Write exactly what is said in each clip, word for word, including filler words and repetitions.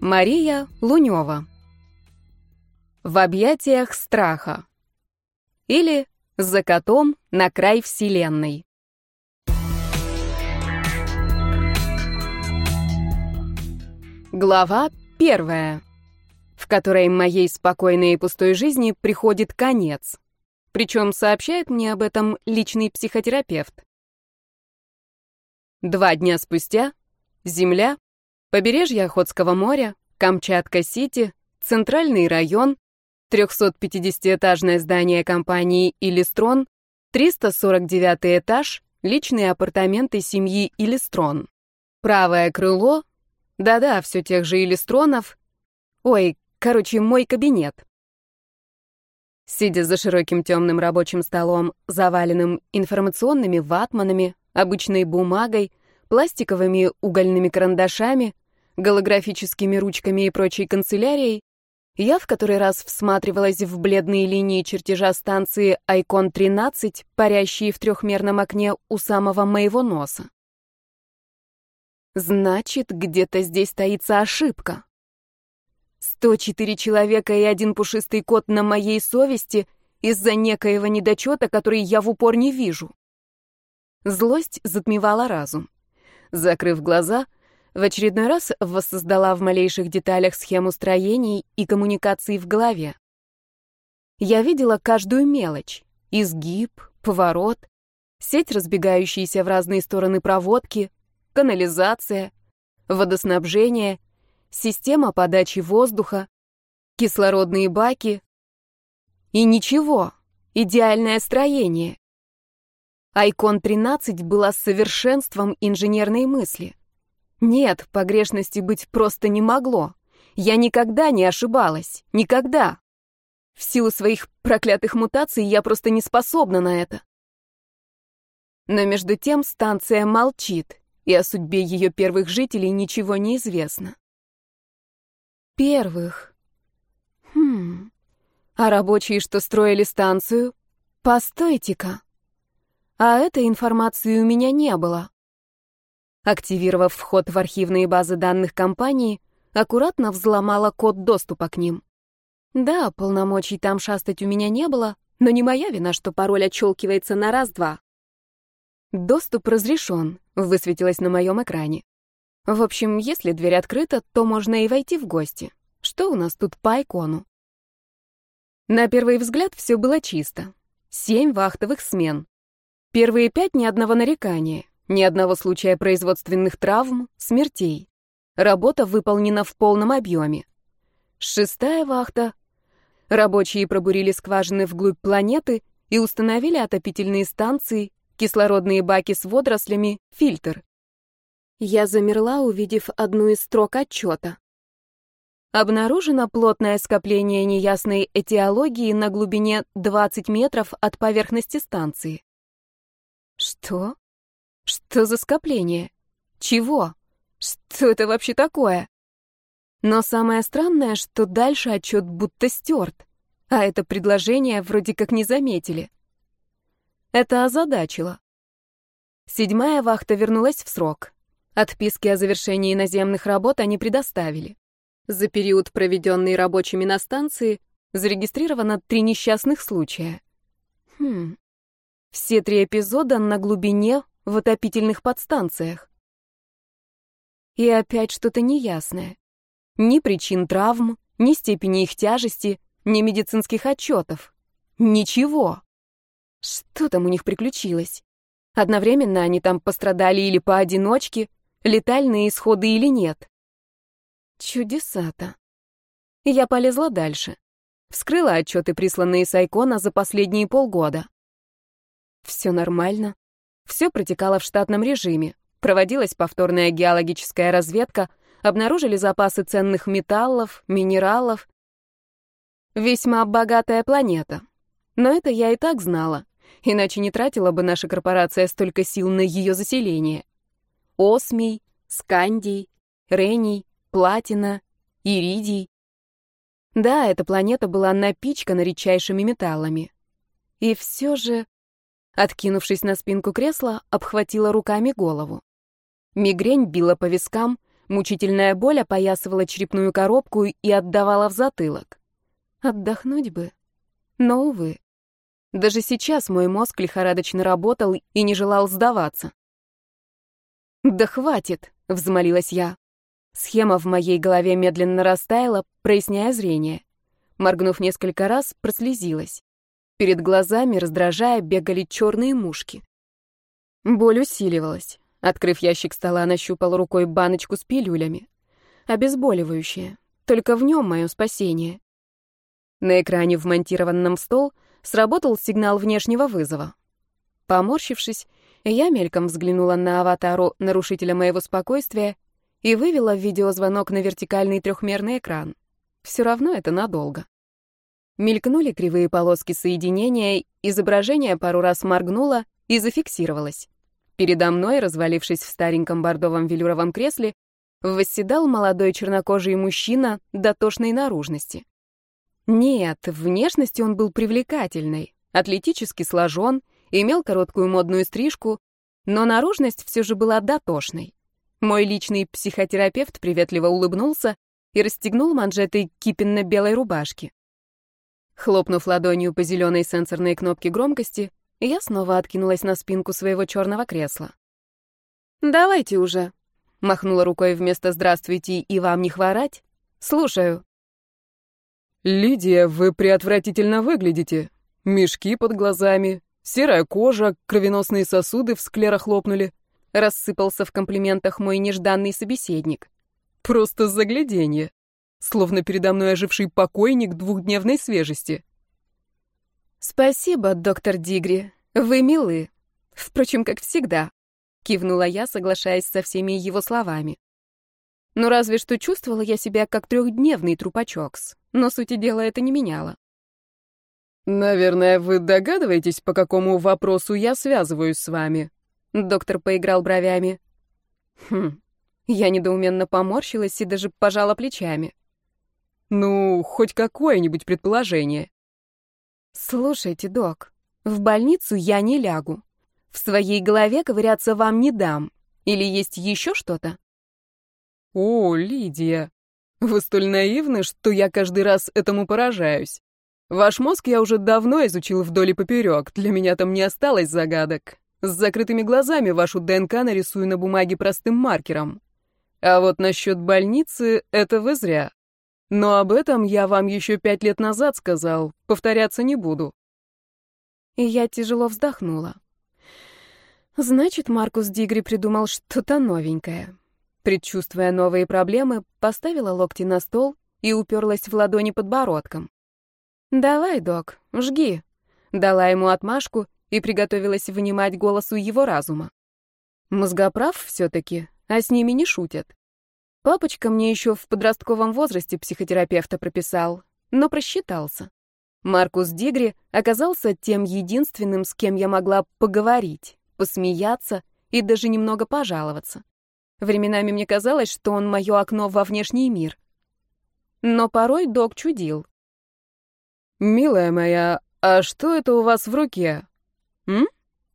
Мария Лунёва. В объятиях страха. Или «За котом на край вселенной». Глава первая, в которой моей спокойной и пустой жизни приходит конец. Причем сообщает мне об этом личный психотерапевт. Два дня спустя Земля, побережье Охотского моря, Камчатка-Сити, Центральный район, трехсотпятидесятиэтажное здание компании «Илистрон», триста сорок девятый этаж, личные апартаменты семьи Илистрон. Правое крыло, да-да, все тех же Илистронов. Ой, короче, мой кабинет. Сидя за широким темным рабочим столом, заваленным информационными ватманами, обычной бумагой, пластиковыми угольными карандашами, голографическими ручками и прочей канцелярией, я в который раз всматривалась в бледные линии чертежа станции Айкон тринадцать, парящие в трехмерном окне у самого моего носа. Значит, где-то здесь таится ошибка. сто четыре человека и один пушистый кот на моей совести из-за некоего недочета, который я в упор не вижу. Злость затмевала разум. Закрыв глаза, в очередной раз воссоздала в малейших деталях схему строений и коммуникаций в голове. Я видела каждую мелочь: изгиб, поворот, сеть, разбегающиеся в разные стороны проводки, канализация, водоснабжение, система подачи воздуха, кислородные баки. И ничего, идеальное строение. Айкон тринадцать была совершенством инженерной мысли. Нет, погрешности быть просто не могло. Я никогда не ошибалась. Никогда. В силу своих проклятых мутаций я просто не способна на это. Но между тем станция молчит, и о судьбе ее первых жителей ничего не известно. Первых. Хм. А рабочие, что строили станцию? Постойте-ка. А этой информации у меня не было. Активировав вход в архивные базы данных компании, аккуратно взломала код доступа к ним. Да, полномочий там шастать у меня не было, но не моя вина, что пароль отщелкивается на раз-два. Доступ разрешен, высветилось на моем экране. В общем, если дверь открыта, то можно и войти в гости. Что у нас тут по айкону? На первый взгляд все было чисто. Семь вахтовых смен. Первые пять — ни одного нарекания, ни одного случая производственных травм, смертей. Работа выполнена в полном объеме. Шестая вахта. Рабочие пробурили скважины вглубь планеты и установили отопительные станции, кислородные баки с водорослями, фильтр. Я замерла, увидев одну из строк отчета. Обнаружено плотное скопление неясной этиологии на глубине двадцать метров от поверхности станции. Что? Что за скопление? Чего? Что это вообще такое? Но самое странное, что дальше отчет будто стерт, а это предложение вроде как не заметили. Это озадачило. Седьмая вахта вернулась в срок. Отписки о завершении наземных работ они предоставили. За период, проведенный рабочими на станции, зарегистрировано три несчастных случая. Хм. Все три эпизода на глубине в отопительных подстанциях. И опять что-то неясное. Ни причин травм, ни степени их тяжести, ни медицинских отчетов. Ничего. Что там у них приключилось? Одновременно они там пострадали или поодиночке, летальные исходы или нет? Чудеса-то. Я полезла дальше. Вскрыла отчеты, присланные с Айкона за последние полгода. Все нормально. Все протекало в штатном режиме. Проводилась повторная геологическая разведка, обнаружили запасы ценных металлов, минералов. Весьма богатая планета. Но это я и так знала, иначе не тратила бы наша корпорация столько сил на ее заселение. Осмий, скандий, рений, платина, иридий. Да, эта планета была напичкана редчайшими металлами. И все же... Откинувшись на спинку кресла, обхватила руками голову. Мигрень била по вискам, Мучительная боль опоясывала черепную коробку и отдавала в затылок. Отдохнуть бы. Но, увы. Даже сейчас мой мозг лихорадочно работал и не желал сдаваться. «Да хватит!» — взмолилась я. Схема в моей голове медленно растаяла, проясняя зрение. Моргнув несколько раз, прослезилась. Перед глазами, раздражая, бегали черные мушки. Боль усиливалась. Открыв ящик стола, нащупал рукой баночку с пилюлями. Обезболивающее. Только в нем мое спасение. На экране, вмонтированном в стол, сработал сигнал внешнего вызова. Поморщившись, я мельком взглянула на аватару нарушителя моего спокойствия и вывела видеозвонок на вертикальный трехмерный экран. Все равно это надолго. Мелькнули кривые полоски соединения, изображение пару раз моргнуло и зафиксировалось. Передо мной, развалившись в стареньком бордовом велюровом кресле, восседал молодой чернокожий мужчина дотошной наружности. Нет, внешностью он был привлекательной, атлетически сложен, имел короткую модную стрижку, но наружность все же была дотошной. Мой личный психотерапевт приветливо улыбнулся и расстегнул манжеты кипенно-белой рубашки. Хлопнув ладонью по зеленой сенсорной кнопке громкости, я снова откинулась на спинку своего черного кресла. «Давайте уже», — махнула рукой вместо «здравствуйте» и «вам не хворать». «Слушаю». «Лидия, вы преотвратительно выглядите. Мешки под глазами, серая кожа, кровеносные сосуды в склерах лопнули», — рассыпался в комплиментах мой нежданный собеседник. «Просто загляденье. Словно передо мной оживший покойник двухдневной свежести». «Спасибо, доктор Дигри. Вы милы. Впрочем, как всегда», — кивнула я, соглашаясь со всеми его словами. Ну, разве что чувствовала я себя как трехдневный трупачокс, но сути дела это не меняло. «Наверное, вы догадываетесь, по какому вопросу я связываюсь с вами?» Доктор поиграл бровями. Хм. Я недоуменно поморщилась и даже пожала плечами. «Ну, хоть какое-нибудь предположение». «Слушайте, док, в больницу я не лягу. В своей голове ковыряться вам не дам. Или есть еще что-то?» «О, Лидия, вы столь наивны, что я каждый раз этому поражаюсь. Ваш мозг я уже давно изучил вдоль и поперек, для меня там не осталось загадок. С закрытыми глазами вашу ДНК нарисую на бумаге простым маркером. А вот насчет больницы — это вы зря. Но об этом я вам еще пять лет назад сказал, повторяться не буду». И я тяжело вздохнула. Значит, Маркус Дигри придумал что-то новенькое. Предчувствуя новые проблемы, поставила локти на стол и уперлась в ладони подбородком. «Давай, док, жги», — дала ему отмашку и приготовилась внимать голосу его разума. Мозгоправ все-таки, а с ними не шутят. Папочка мне еще в подростковом возрасте психотерапевта прописал, но просчитался. Маркус Дигри оказался тем единственным, с кем я могла поговорить, посмеяться и даже немного пожаловаться. Временами мне казалось, что он мое окно во внешний мир. Но порой док чудил. «Милая моя, а что это у вас в руке? М?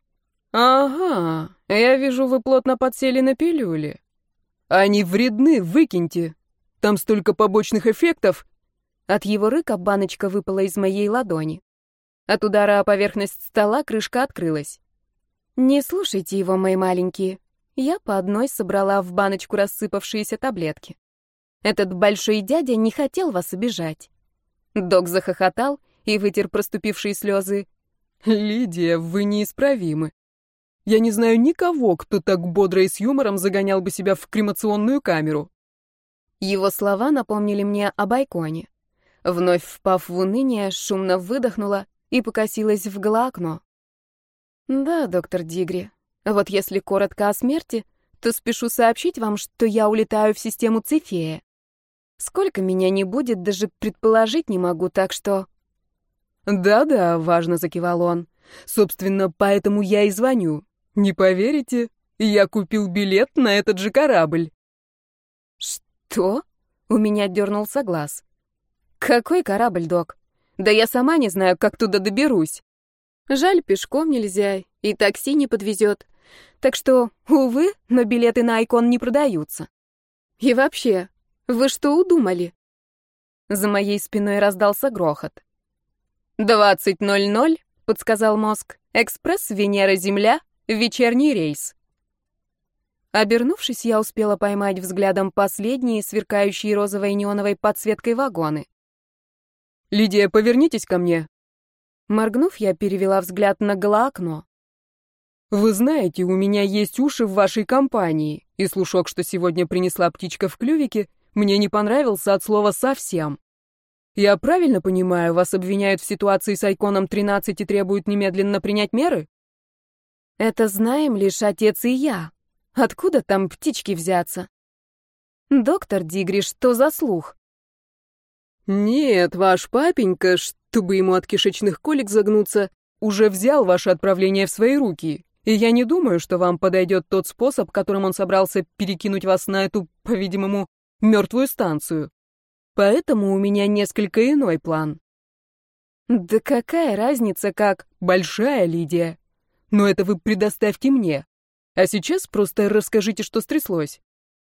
Ага, я вижу, вы плотно подсели на пилюли. Они вредны, выкиньте. Там столько побочных эффектов». От его рыка баночка выпала из моей ладони. От удара о поверхность стола крышка открылась. «Не слушайте его, мои маленькие». Я по одной собрала в баночку рассыпавшиеся таблетки. Этот большой дядя не хотел вас обижать. Док захохотал и вытер проступившие слезы. «Лидия, вы неисправимы. Я не знаю никого, кто так бодро и с юмором загонял бы себя в кремационную камеру». Его слова напомнили мне об Айконе. Вновь впав в уныние, шумно выдохнула и покосилась в голоокно. «Да, доктор Дигри. Вот если коротко о смерти, то спешу сообщить вам, что я улетаю в систему Цефея. Сколько меня не будет, даже предположить не могу, так что...» «Да-да», — важно закивал он. «Собственно, поэтому я и звоню. Не поверите, я купил билет на этот же корабль». «Что?» — у меня дернулся глаз. «Какой корабль, док? Да я сама не знаю, как туда доберусь. Жаль, пешком нельзя, и такси не подвезет. Так что, увы, но билеты на Айкон не продаются». И вообще, вы что удумали?» За моей спиной раздался грохот. «Двадцать ноль ноль», — подсказал мозг. «Экспресс Венера-Земля, вечерний рейс». Обернувшись, я успела поймать взглядом последние, сверкающие розовой неоновой подсветкой вагоны. «Лидия, повернитесь ко мне». Моргнув, я перевела взгляд на голоокно. «Вы знаете, у меня есть уши в вашей компании, и слушок, что сегодня принесла птичка в клювике, мне не понравился от слова совсем. Я правильно понимаю, вас обвиняют в ситуации с Айконом тринадцать и требуют немедленно принять меры?» «Это знаем лишь отец и я. Откуда там птички взяться?» «Доктор Дигри, что за слух?» «Нет, ваш папенька, чтобы ему от кишечных колик загнуться, уже взял ваше отправление в свои руки, и я не думаю, что вам подойдет тот способ, которым он собрался перекинуть вас на эту, по-видимому, мертвую станцию. Поэтому у меня несколько иной план». «Да какая разница, как...» «Большая, Лидия. Но это вы предоставьте мне. А сейчас просто расскажите, что стряслось».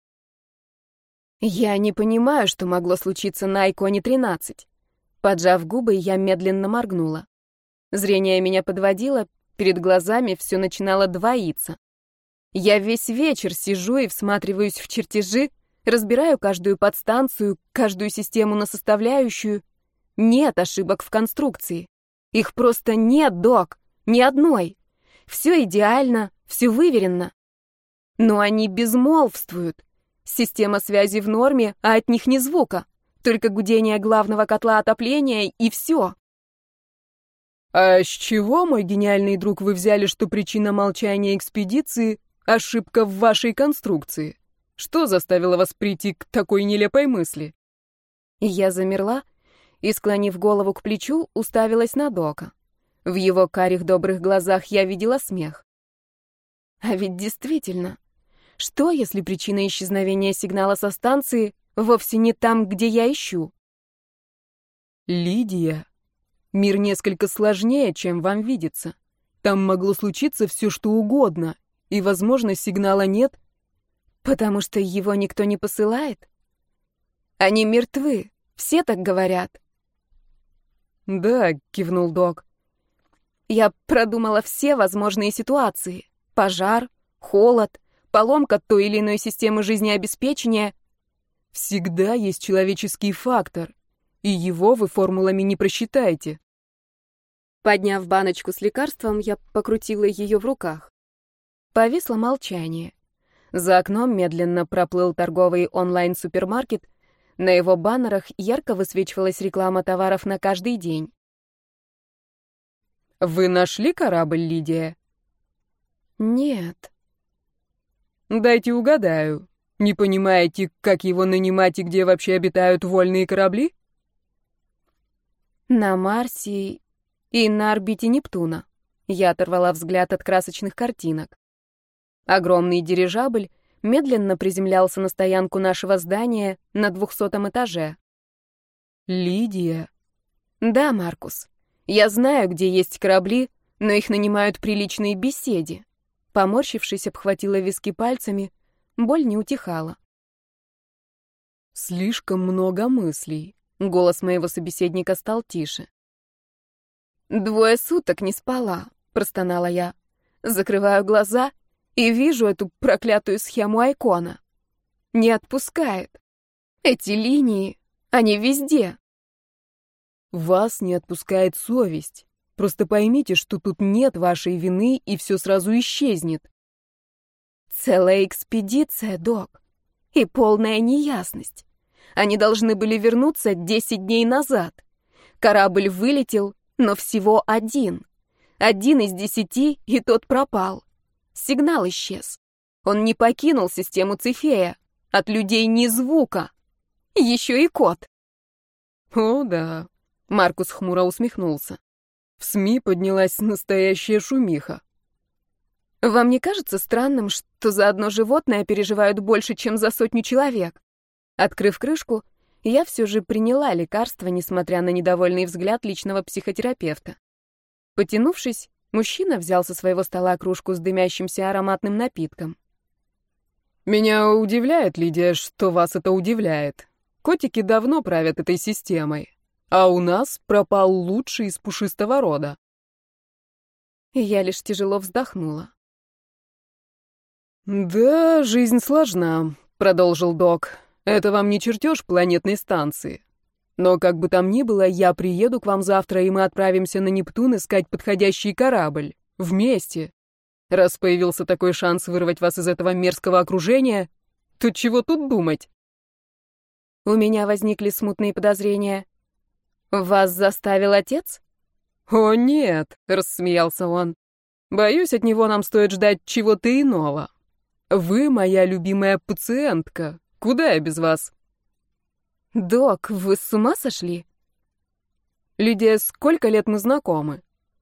«Я не понимаю, что могло случиться на Айконе тринадцать». Поджав губы, я медленно моргнула. Зрение меня подводило, перед глазами все начинало двоиться. Я весь вечер сижу и всматриваюсь в чертежи, разбираю каждую подстанцию, каждую систему на составляющую. Нет ошибок в конструкции. Их просто нет, док, ни одной. Все идеально, все выверено. Но они безмолвствуют. Система связи в норме, а от них ни звука. Только гудение главного котла отопления и все. «А с чего, мой гениальный друг, вы взяли, что причина молчания экспедиции — ошибка в вашей конструкции? Что заставило вас прийти к такой нелепой мысли?» Я замерла и, склонив голову к плечу, уставилась на Дока. В его карих добрых глазах я видела смех. А ведь действительно, что, если причина исчезновения сигнала со станции вовсе не там, где я ищу? «Лидия, мир несколько сложнее, чем вам видится. Там могло случиться все, что угодно, и, возможно, сигнала нет». «Потому что его никто не посылает? Они мертвы, все так говорят». «Да», — кивнул док. «Я продумала все возможные ситуации. Пожар, холод, поломка той или иной системы жизнеобеспечения». «Всегда есть человеческий фактор, и его вы формулами не просчитаете». Подняв баночку с лекарством, я покрутила ее в руках. Повисло молчание. За окном медленно проплыл торговый онлайн-супермаркет. На его баннерах ярко высвечивалась реклама товаров на каждый день. «Вы нашли корабль, Лидия?» «Нет». «Дайте угадаю. Не понимаете, как его нанимать и где вообще обитают вольные корабли?» «На Марсе и на орбите Нептуна». Я оторвала взгляд от красочных картинок. Огромный дирижабль медленно приземлялся на стоянку нашего здания на двухсотом этаже. «Лидия». «Да, Маркус. Я знаю, где есть корабли, но их нанимают при личной беседе». Поморщившись, обхватила виски пальцами, боль не утихала. «Слишком много мыслей». Голос моего собеседника стал тише. «Двое суток не спала», — простонала я. Закрываю глаза и вижу эту проклятую схему Айкона. Не отпускает. Эти линии, они везде. «Вас не отпускает совесть. Просто поймите, что тут нет вашей вины, и все сразу исчезнет». Целая экспедиция, док. И полная неясность. Они должны были вернуться десять дней назад. Корабль вылетел, но всего один. Один из десяти, и тот пропал. Сигнал исчез. Он не покинул систему Цефея. От людей ни звука. Еще и кот. «О, да», — Маркус хмуро усмехнулся. «В СМИ поднялась настоящая шумиха». «Вам не кажется странным, что за одно животное переживают больше, чем за сотню человек?» Открыв крышку, я все же приняла лекарство, несмотря на недовольный взгляд личного психотерапевта. Потянувшись, мужчина взял со своего стола кружку с дымящимся ароматным напитком. Меня удивляет, Лидия, что вас это удивляет. Котики давно правят этой системой, а у нас пропал лучший из пушистого рода. Я лишь тяжело вздохнула. «Да, жизнь сложна», — продолжил док. «Это вам не чертеж планетной станции. Но как бы там ни было, я приеду к вам завтра, и мы отправимся на Нептун искать подходящий корабль. Вместе. Раз появился такой шанс вырвать вас из этого мерзкого окружения, то чего тут думать?» У меня возникли смутные подозрения. Вас заставил отец? «О, нет», — рассмеялся он. «Боюсь, от него нам стоит ждать чего-то иного. Вы моя любимая пациентка. Куда я без вас?» Док, вы с ума сошли? «Лидия, сколько лет мы знакомы?»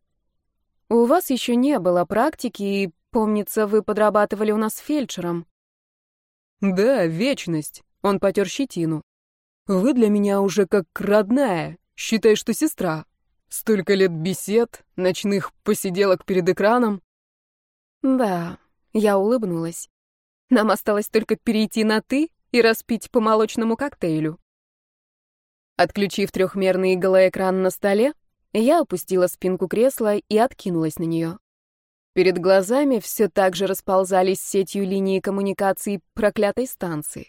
У вас еще не было практики, и, помнится, вы подрабатывали у нас фельдшером. «Да, вечность», — он потер щетину. «Вы для меня уже как родная, считай, что сестра. Столько лет бесед, ночных посиделок перед экраном». Да, я улыбнулась. Нам осталось только перейти на «ты» и распить по молочному коктейлю. Отключив трехмерный голоэкран на столе, я опустила спинку кресла и откинулась на нее. Перед глазами все так же расползались сетью линии коммуникаций проклятой станции.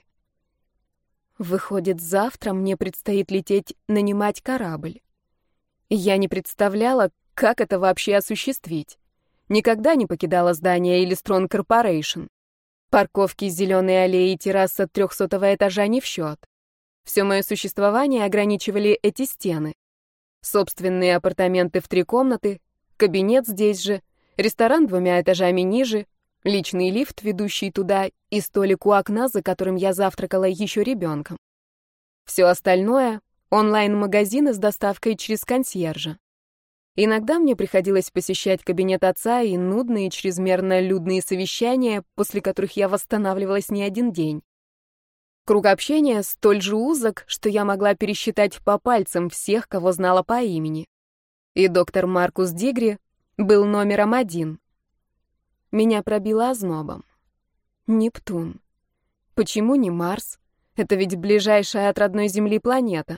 Выходит, завтра мне предстоит лететь нанимать корабль. Я не представляла, как это вообще осуществить. Никогда не покидала здание Элистрон Корпорейшн. Парковки с зеленой аллеей и терраса трехсотого этажа не в счет. Все мое существование ограничивали эти стены. Собственные апартаменты в три комнаты, кабинет здесь же, ресторан двумя этажами ниже, личный лифт, ведущий туда, и столик у окна, за которым я завтракала еще ребенком. Все остальное — онлайн-магазины с доставкой через консьержа. Иногда мне приходилось посещать кабинет отца и нудные, чрезмерно людные совещания, после которых я восстанавливалась не один день. Круг общения столь же узок, что я могла пересчитать по пальцам всех, кого знала по имени. И доктор Маркус Дигри был номером один. Меня пробило ознобом. Нептун. Почему не Марс? Это ведь ближайшая от родной Земли планета.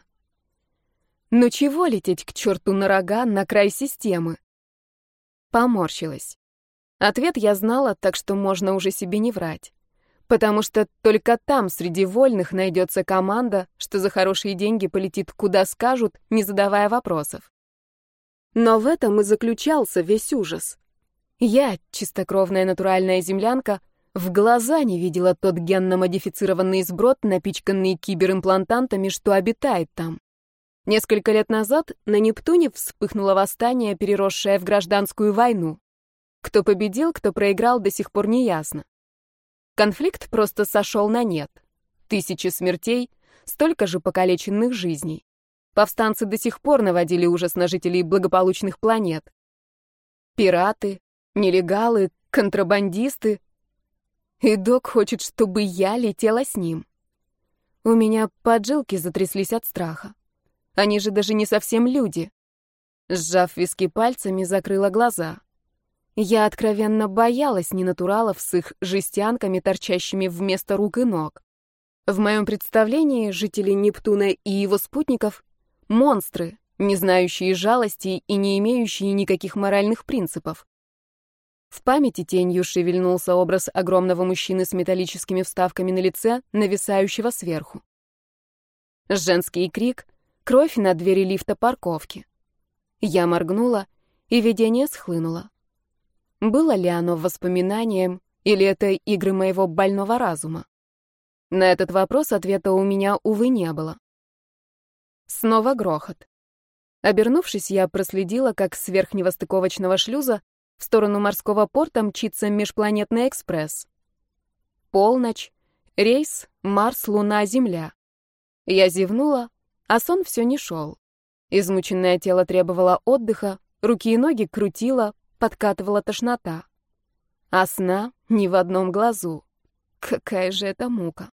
Но чего лететь к черту на рога на край системы? Поморщилась. Ответ я знала, так что можно уже себе не врать. Потому что только там среди вольных найдется команда, что за хорошие деньги полетит куда скажут, не задавая вопросов. Но в этом и заключался весь ужас. Я, чистокровная натуральная землянка, в глаза не видела тот генно-модифицированный сброд, напичканный киберимплантантами, что обитает там. Несколько лет назад на Нептуне вспыхнуло восстание, переросшее в гражданскую войну. Кто победил, кто проиграл, до сих пор не ясно. Конфликт просто сошел на нет. Тысячи смертей, столько же покалеченных жизней. Повстанцы до сих пор наводили ужас на жителей благополучных планет. Пираты, нелегалы, контрабандисты. И док хочет, чтобы я летела с ним. У меня поджилки затряслись от страха. Они же даже не совсем люди. Сжав виски пальцами, закрыла глаза. Я откровенно боялась ненатуралов с их жестянками, торчащими вместо рук и ног. В моем представлении жители Нептуна и его спутников — монстры, не знающие жалости и не имеющие никаких моральных принципов. В памяти тенью шевельнулся образ огромного мужчины с металлическими вставками на лице, нависающего сверху. Женский крик, кровь на двери лифта парковки. Я моргнула, и видение схлынуло. Было ли оно воспоминанием, или это игры моего больного разума? На этот вопрос ответа у меня, увы, не было. Снова грохот. Обернувшись, я проследила, как с верхнего стыковочного шлюза в сторону морского порта мчится межпланетный экспресс. Полночь, рейс Марс, Луна, Земля. Я зевнула, а сон все не шел. Измученное тело требовало отдыха, руки и ноги крутило, подкатывала тошнота. А сна ни в одном глазу. Какая же это мука.